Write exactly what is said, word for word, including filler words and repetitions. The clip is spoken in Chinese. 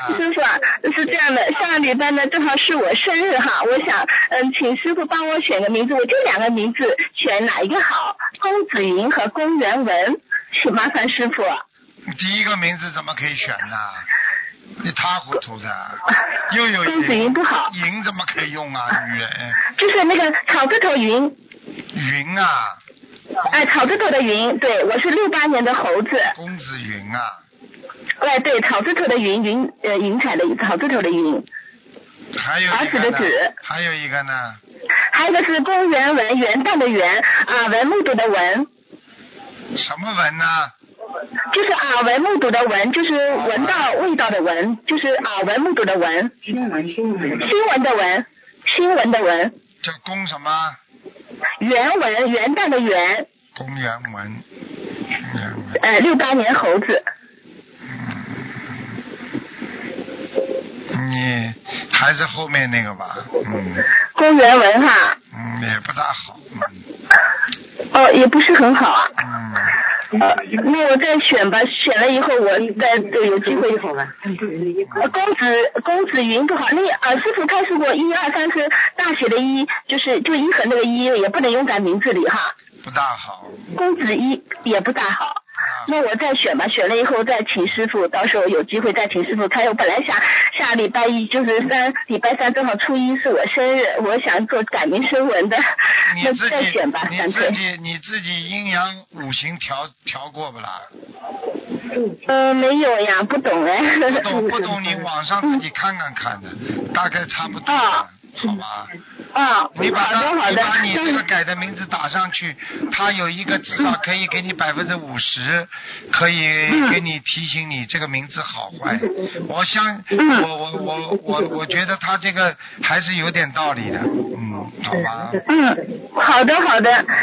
师傅啊，是这样的，上个礼拜呢正好是我生日哈，我想嗯请师傅帮我选个名字，我就两个名字，选哪一个好？龚子云和龚元文，请麻烦师傅。 第一个名字怎么可以选呢？一塌糊涂的，又有龚子云不好， 云怎么可以用啊？女人就是那个草字头云。 云啊。 哎，草字头的云，对，我是六八年的猴子。 龚子云啊。 哎，对，草字头的云，云呃云彩的草字头的云。 还有儿子的子。 还有一个呢？ 还有一个是公元文，元旦的元，耳闻目睹的闻。 什么文呢？ 就是耳闻目睹的闻，就是闻到味道的闻，就是耳闻目睹的闻。新闻新闻。新闻的闻，新闻的闻。 叫公什么？ 元文，元旦的元。 公元文。元文。 呃，六八年猴子。 你还是后面那个吧，嗯。 公元文哈。 嗯，也不大好， 嗯。哦，也不是很好啊。 嗯。 呃，那我再选吧，选了以后我再有机会。好吧。呃，公子公子云不好，那呃师傅开始过一二三是大写的一，就是就一横那个一也不能用在名字里哈。 不大好。 公子一也不大好。那我再选吧，选了以后再请师傅，到时候有机会再请师傅开。我本来想下礼拜一就是三，礼拜三正好初一是我生日，我想做改名声纹的，那再选吧， 你自己你自己阴阳五行调调过不啦？ 呃，没有呀，不懂哎。 不懂不懂，你网上自己看看看的，大概差不多。 啊好吧。 啊， 你把它， 你把你这个改的名字打上去，它有一个至少可以给你百分之五十，可以给你提醒你这个名字好坏。我相，我我我我我觉得他这个还是有点道理的，嗯，好吧。 嗯，好的好的，